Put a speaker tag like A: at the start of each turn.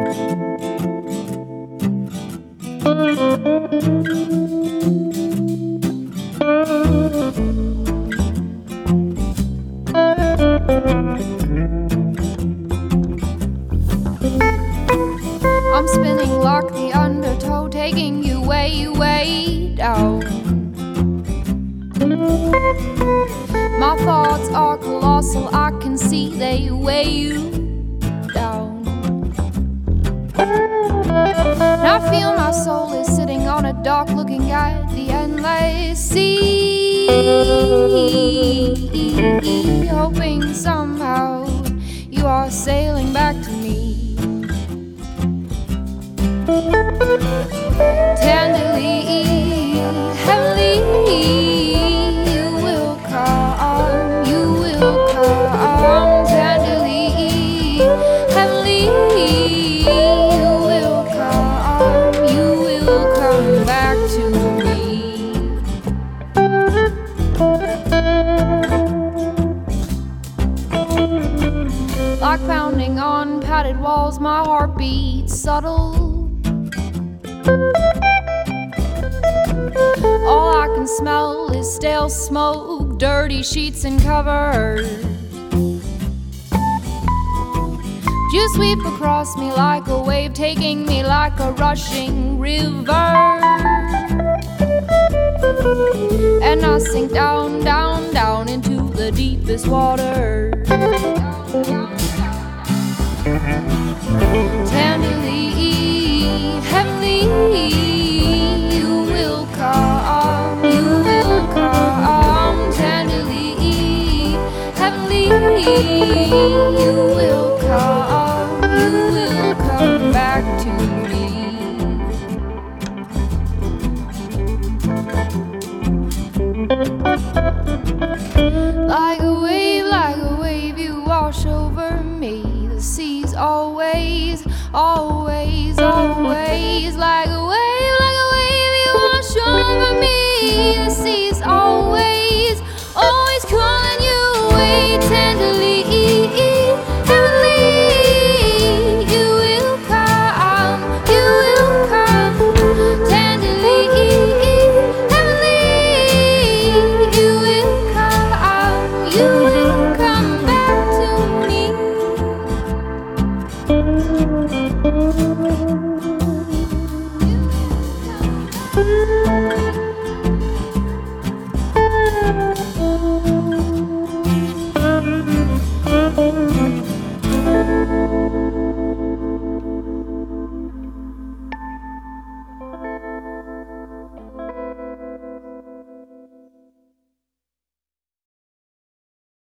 A: I'm spinning like the undertow, taking you way, way down. My thoughts are colossal, I can see they weigh you down. And I feel my soul is sitting on a dock, looking at the endless sea, hoping somehow you are sailing back to me. Tenderly, heavily, you will come, you will come. Tenderly, heavily, you will come back to me. Like pounding on padded walls, my heart beats subtle. All I can smell is stale smoke, dirty sheets and covers. You sweep across me like a wave, taking me like a rushing river. And I sink down, down, down into the deepest water. Tenderly, heavily, you will come, you will come. Tenderly, heavily, you will come back to me. Like a wave, you wash over me. The sea's always, always, always. Like a wave, you wash over me. The sea's always, always calling you away. Tenderly, heavenly, you will come, you will come. Tenderly, heavenly, you will come back to me.